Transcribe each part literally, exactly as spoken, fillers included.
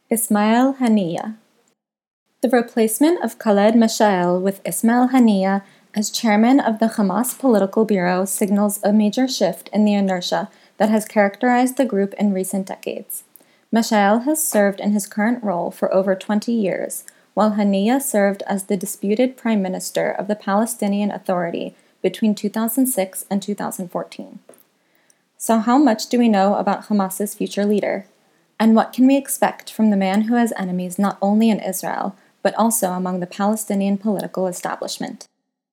Ismail Haniyeh. The replacement of Khaled Mishael with Ismail Haniyeh as chairman of the Hamas Political Bureau signals a major shift in the inertia that has characterized the group in recent decades. Mishael has served in his current role for over twenty years, while Haniyeh served as the disputed prime minister of the Palestinian Authority between two thousand six and two thousand fourteen. So how much do we know about Hamas's future leader? And what can we expect from the man who has enemies not only in Israel, but also among the Palestinian political establishment?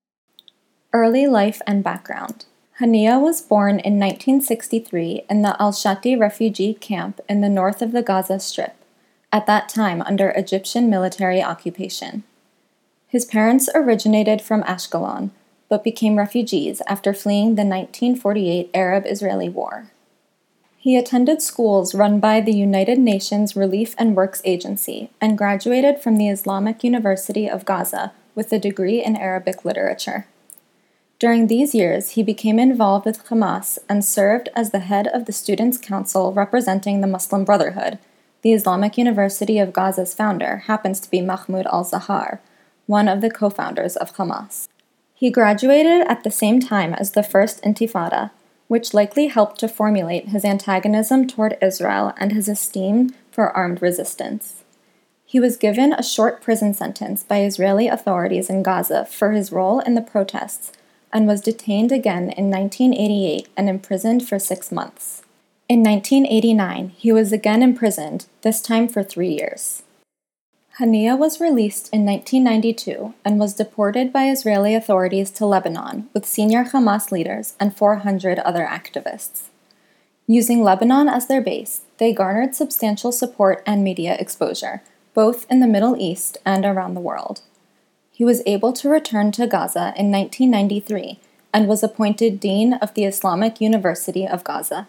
Early life and background. Haniyeh was born in nineteen sixty-three in the Al-Shati refugee camp in the north of the Gaza Strip, at that time under Egyptian military occupation. His parents originated from Ashkelon, but became refugees after fleeing the nineteen forty-eight Arab-Israeli War. He attended schools run by the United Nations Relief and Works Agency and graduated from the Islamic University of Gaza with a degree in Arabic literature. During these years, he became involved with Hamas and served as the head of the Students' Council representing the Muslim Brotherhood. The Islamic University of Gaza's founder happens to be Mahmoud al-Zahar, one of the co-founders of Hamas. He graduated at the same time as the First Intifada, which likely helped to formulate his antagonism toward Israel and his esteem for armed resistance. He was given a short prison sentence by Israeli authorities in Gaza for his role in the protests and was detained again in nineteen eighty-eight and imprisoned for six months. In nineteen eighty-nine, he was again imprisoned, this time for three years. Haniyeh was released in nineteen ninety-two and was deported by Israeli authorities to Lebanon with senior Hamas leaders and four hundred other activists. Using Lebanon as their base, they garnered substantial support and media exposure, both in the Middle East and around the world. He was able to return to Gaza in nineteen ninety-three and was appointed Dean of the Islamic University of Gaza.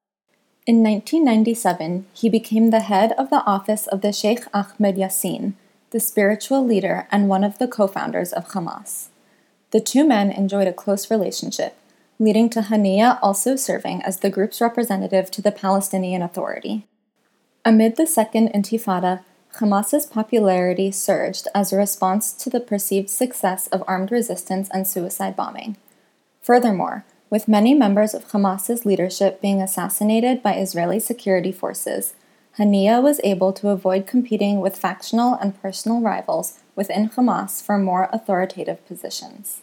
In nineteen ninety-seven, he became the head of the office of the Sheikh Ahmed Yassin, the spiritual leader and one of the co-founders of Hamas. The two men enjoyed a close relationship, leading to Haniyeh also serving as the group's representative to the Palestinian Authority. Amid the Second Intifada, Hamas's popularity surged as a response to the perceived success of armed resistance and suicide bombing. Furthermore, with many members of Hamas's leadership being assassinated by Israeli security forces, Haniyeh was able to avoid competing with factional and personal rivals within Hamas for more authoritative positions.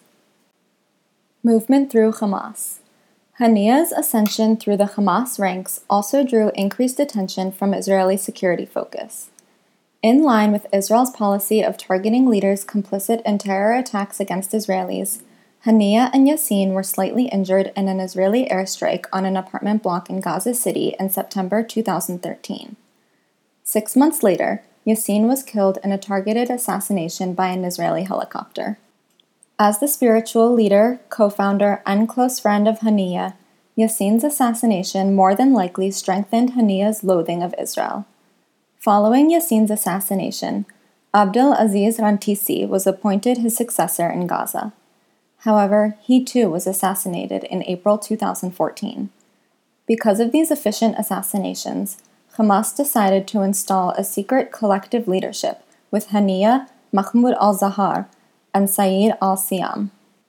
Movement through Hamas. Haniyeh's ascension through the Hamas ranks also drew increased attention from Israeli security focus. In line with Israel's policy of targeting leaders complicit in terror attacks against Israelis, Haniyeh and Yassin were slightly injured in an Israeli airstrike on an apartment block in Gaza City in September two thousand thirteen. Six months later, Yassin was killed in a targeted assassination by an Israeli helicopter. As the spiritual leader, co-founder, and close friend of Haniyeh, Yassin's assassination more than likely strengthened Haniyeh's loathing of Israel. Following Yassin's assassination, Abdel Aziz Rantisi was appointed his successor in Gaza. However, he too was assassinated in April two thousand fourteen. Because of these efficient assassinations, Hamas decided to install a secret collective leadership with Haniyeh, Mahmoud al-Zahar, and Saeed al-Siam.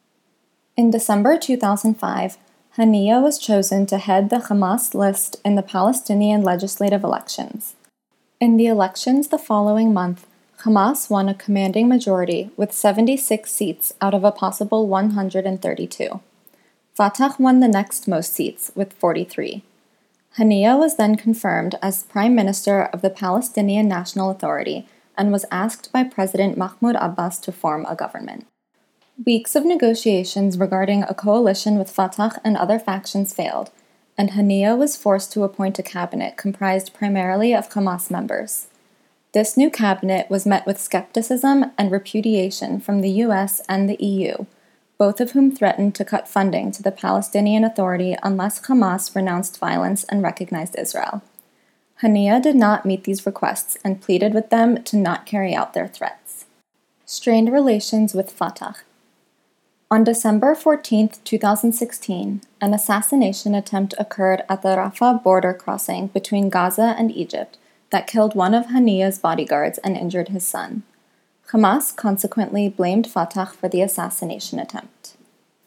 In December two thousand five, Haniyeh was chosen to head the Hamas list in the Palestinian legislative elections. In the elections the following month, Hamas won a commanding majority with seventy-six seats out of a possible one hundred thirty-two. Fatah won the next most seats with forty-three. Haniyeh was then confirmed as Prime Minister of the Palestinian National Authority and was asked by President Mahmoud Abbas to form a government. Weeks of negotiations regarding a coalition with Fatah and other factions failed, and Haniyeh was forced to appoint a cabinet comprised primarily of Hamas members. This new cabinet was met with skepticism and repudiation from the U S and the E U, both of whom threatened to cut funding to the Palestinian Authority unless Hamas renounced violence and recognized Israel. Haniyeh did not meet these requests and pleaded with them to not carry out their threats. Strained relations with Fatah. On December fourteenth, two thousand sixteen, an assassination attempt occurred at the Rafah border crossing between Gaza and Egypt, that killed one of Haniya's bodyguards and injured his son. Hamas consequently blamed Fatah for the assassination attempt.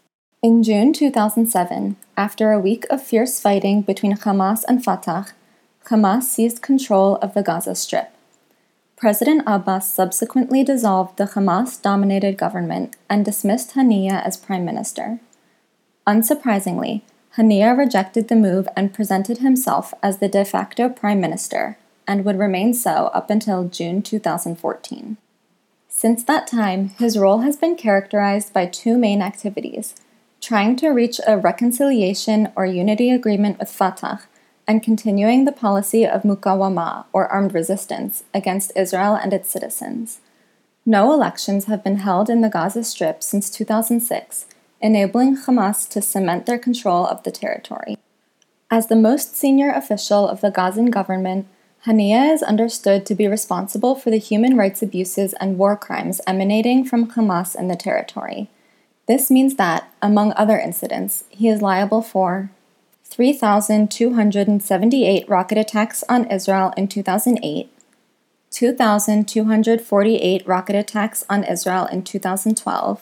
In June two thousand seven, after a week of fierce fighting between Hamas and Fatah, Hamas seized control of the Gaza Strip. President Abbas subsequently dissolved the Hamas-dominated government and dismissed Haniya as prime minister. Unsurprisingly, Haniya rejected the move and presented himself as the de facto prime minister, and would remain so up until June two thousand fourteen. Since that time, his role has been characterized by two main activities: trying to reach a reconciliation or unity agreement with Fatah, and continuing the policy of mukawama, or armed resistance, against Israel and its citizens. No elections have been held in the Gaza Strip since two thousand six, enabling Hamas to cement their control of the territory. As the most senior official of the Gazan government, Haniya is understood to be responsible for the human rights abuses and war crimes emanating from Hamas in the territory. This means that, among other incidents, he is liable for three thousand two hundred seventy-eight rocket attacks on Israel in two thousand eight, two thousand two hundred forty-eight rocket attacks on Israel in two thousand twelve,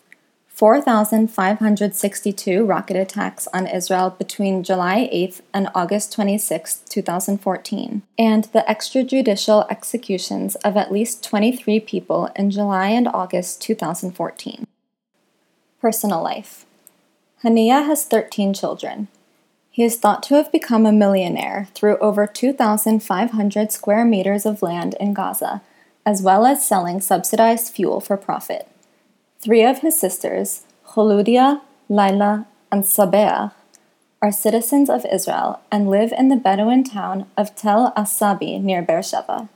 four thousand five hundred sixty-two rocket attacks on Israel between July eighth and August twenty-sixth, two thousand fourteen, and the extrajudicial executions of at least twenty-three people in July and August two thousand fourteen. Personal life. Haniya has thirteen children. He is thought to have become a millionaire through over two thousand five hundred square meters of land in Gaza, as well as selling subsidized fuel for profit. Three of his sisters, Kholudia, Laila, and Sabeah, are citizens of Israel and live in the Bedouin town of Tel Asabi near Beersheba.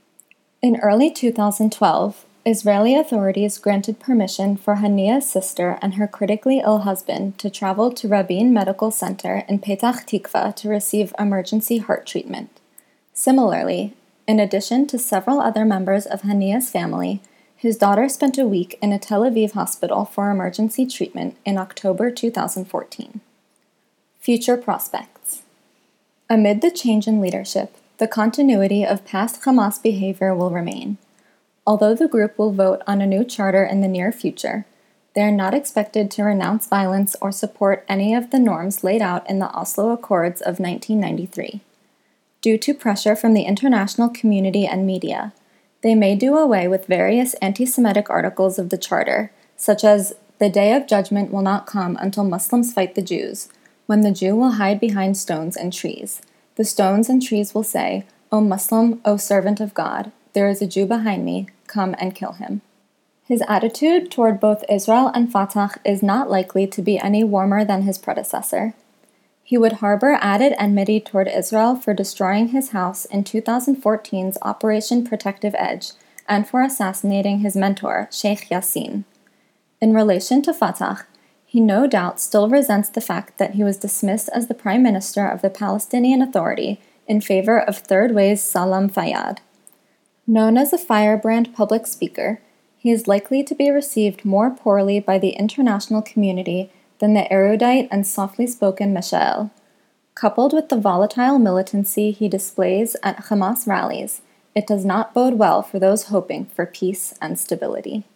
In early two thousand twelve, Israeli authorities granted permission for Haniya's sister and her critically ill husband to travel to Rabin Medical Center in Petah Tikva to receive emergency heart treatment. Similarly, in addition to several other members of Haniya's family, his daughter spent a week in a Tel Aviv hospital for emergency treatment in October two thousand fourteen. Future prospects. Amid the change in leadership, the continuity of past Hamas behavior will remain. Although the group will vote on a new charter in the near future, they are not expected to renounce violence or support any of the norms laid out in the Oslo Accords of nineteen ninety-three. Due to pressure from the international community and media, they may do away with various anti-Semitic articles of the charter, such as "The day of judgment will not come until Muslims fight the Jews, when the Jew will hide behind stones and trees. The stones and trees will say, 'O Muslim, O servant of God, there is a Jew behind me, come and kill him.'" His attitude toward both Israel and Fatah is not likely to be any warmer than his predecessor. He would harbor added enmity toward Israel for destroying his house in two thousand fourteen's Operation Protective Edge and for assassinating his mentor, Sheikh Yassin. In relation to Fatah, he no doubt still resents the fact that he was dismissed as the prime minister of the Palestinian Authority in favor of Third Way's Salam Fayyad. Known as a firebrand public speaker, he is likely to be received more poorly by the international community than the erudite and softly spoken Mishael. Coupled with the volatile militancy he displays at Hamas rallies, it does not bode well for those hoping for peace and stability.